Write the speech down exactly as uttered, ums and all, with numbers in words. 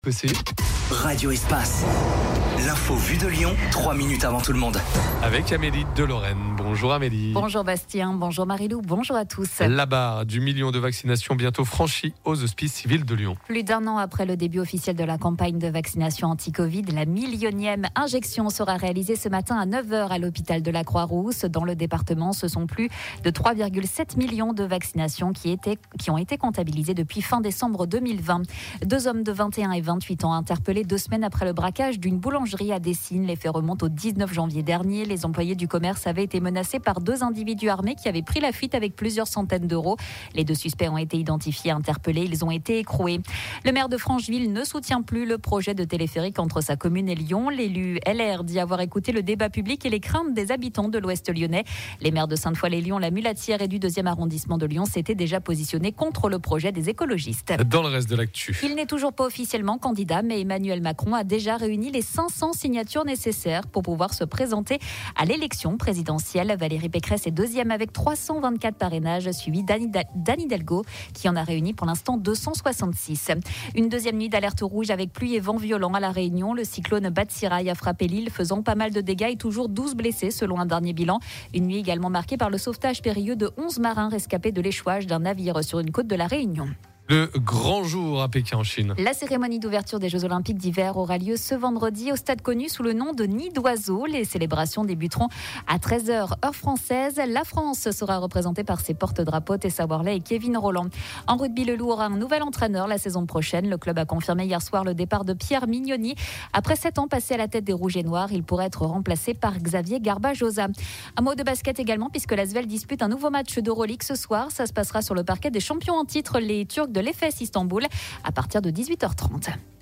Possible. Radio Espace. L'info vue de Lyon, trois minutes avant tout le monde. Avec Amélie de Lorraine. Bonjour Amélie. Bonjour Bastien, bonjour Marilou, bonjour à tous. La barre du million de vaccinations bientôt franchie aux hospices civils de Lyon. Plus d'un an après le début officiel de la campagne de vaccination anti-Covid, la millionième injection sera réalisée ce matin à neuf heures à l'hôpital de la Croix-Rousse. Dans le département, ce sont plus de trois virgule sept millions de vaccinations qui, étaient, qui ont été comptabilisées depuis fin décembre deux mille vingt. Deux hommes de vingt et un et vingt-huit ans interpellés deux semaines après le braquage d'une boulangerie à Dessines. Les faits remontent au dix-neuf janvier dernier. Les employés du commerce avaient été menacés par deux individus armés qui avaient pris la fuite avec plusieurs centaines d'euros. Les deux suspects ont été identifiés, interpellés. Ils ont été écroués. Le maire de Francheville ne soutient plus le projet de téléphérique entre sa commune et Lyon. L'élu L R dit avoir écouté le débat public et les craintes des habitants de l'Ouest lyonnais. Les maires de Sainte-Foy-les-Lyons, la Mulatière et du deuxième arrondissement de Lyon s'étaient déjà positionnés contre le projet des écologistes. Dans le reste de l'actu. Il n'est toujours pas officiellement candidat, mais Emmanuel Macron a déjà réuni les cinq cents signatures nécessaires pour pouvoir se présenter à l'élection présidentielle. Valérie Pécresse est deuxième avec trois cent vingt-quatre parrainages, suivi d'Anne Hidalgo qui en a réuni pour l'instant deux cent soixante-six. Une deuxième nuit d'alerte rouge avec pluie et vent violent à La Réunion. Le cyclone Batsirai a frappé l'île, faisant pas mal de dégâts et toujours douze blessés selon un dernier bilan. Une nuit également marquée par le sauvetage périlleux de onze marins rescapés de l'échouage d'un navire sur une côte de La Réunion. Le grand jour à Pékin en Chine. La cérémonie d'ouverture des Jeux Olympiques d'hiver aura lieu ce vendredi au stade connu sous le nom de Nid d'Oiseau. Les célébrations débuteront à treize heures heure française. La France sera représentée par ses porte-drapeaux Tessa Worley et Kevin Rolland. En rugby, le Loup aura un nouvel entraîneur la saison prochaine. Le club a confirmé hier soir le départ de Pierre Mignoni. Après sept ans passés à la tête des Rouges et Noirs, il pourrait être remplacé par Xavier Garbajosa. Un mot de basket également puisque l'Asvel dispute un nouveau match d'Euroleague ce soir. Ça se passera sur le parquet des champions en titre, les Turcs de l'Efes Istanbul, à partir de dix-huit heures trente.